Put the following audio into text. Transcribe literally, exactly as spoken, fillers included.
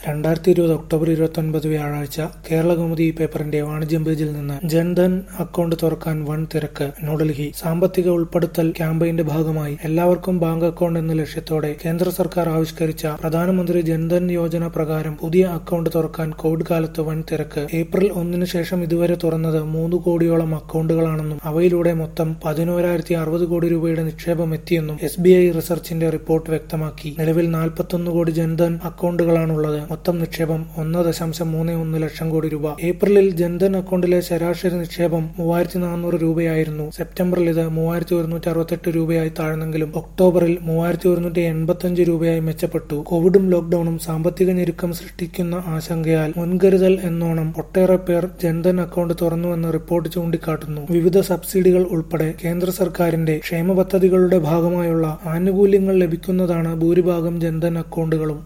രണ്ടായിരത്തി ഇരുപത് ഒക്ടോബർ ഇരുപത്തൊൻപത് വ്യാഴാഴ്ച കേരളകൗമുദി പേപ്പറിന്റെ വാണിജ്യം പേജിൽ നിന്ന് ജൻധൻ അക്കൗണ്ട് തുറക്കാൻ വൻ തിരക്ക്. ന്യൂഡൽഹി. സാമ്പത്തിക ഉൾപ്പെടുത്തൽ ക്യാമ്പയിന്റെ ഭാഗമായി എല്ലാവർക്കും ബാങ്ക് അക്കൗണ്ട് എന്ന ലക്ഷ്യത്തോടെ കേന്ദ്ര സർക്കാർ ആവിഷ്കരിച്ച പ്രധാനമന്ത്രി ജൻധൻ യോജന പ്രകാരം പുതിയ അക്കൗണ്ട് തുറക്കാൻ കോവിഡ് കാലത്ത് വൻ തിരക്ക്. ഏപ്രിൽ ഒന്നിന് ശേഷം ഇതുവരെ തുറന്നത് മൂന്ന് കോടിയോളം അക്കൗണ്ടുകളാണെന്നും അവയിലൂടെ മൊത്തം പതിനോരായിരത്തി അറുപത് കോടി രൂപയുടെ നിക്ഷേപം എത്തിയെന്നും എസ് ബി ഐ റിസർച്ചിന്റെ റിപ്പോർട്ട് വ്യക്തമാക്കി. നിലവിൽ നാൽപ്പത്തൊന്ന് കോടി ജൻധൻ അക്കൗണ്ടുകളാണുള്ളത്. മൊത്തം നിക്ഷേപം ഒന്ന് ദശാംശം മൂന്ന് ഒന്ന് ലക്ഷം കോടി രൂപ. ഏപ്രിലിൽ ജൻധൻ അക്കൗണ്ടിലെ ശരാശരി നിക്ഷേപം മൂവായിരത്തി നാനൂറ് രൂപയായിരുന്നു. സെപ്റ്റംബറിൽ ഇത് മൂവായിരത്തി ഒരുന്നൂറ്റി അറുപത്തെട്ട് രൂപയായി താഴ്ന്നെങ്കിലും ഒക്ടോബറിൽ മൂവായിരത്തി ഒരുന്നൂറ്റി എൺപത്തിയഞ്ച് രൂപയായി മെച്ചപ്പെട്ടു. കോവിഡും ലോക്ഡൌണും സാമ്പത്തിക ഞെരുക്കം സൃഷ്ടിക്കുന്ന ആശങ്കയാൽ മുൻകരുതൽ എന്നോണം ഒട്ടേറെ പേർ ജൻധൻ അക്കൗണ്ട് തുറന്നുവെന്ന് റിപ്പോർട്ട് ചൂണ്ടിക്കാട്ടുന്നു. വിവിധ സബ്സിഡികൾ ഉൾപ്പെടെ കേന്ദ്ര സർക്കാരിന്റെ ക്ഷേമ പദ്ധതികളുടെ ഭാഗമായുള്ള ആനുകൂല്യങ്ങൾ ലഭിക്കുന്നതാണ് ഭൂരിഭാഗം ജൻധൻ അക്കൗണ്ടുകളും.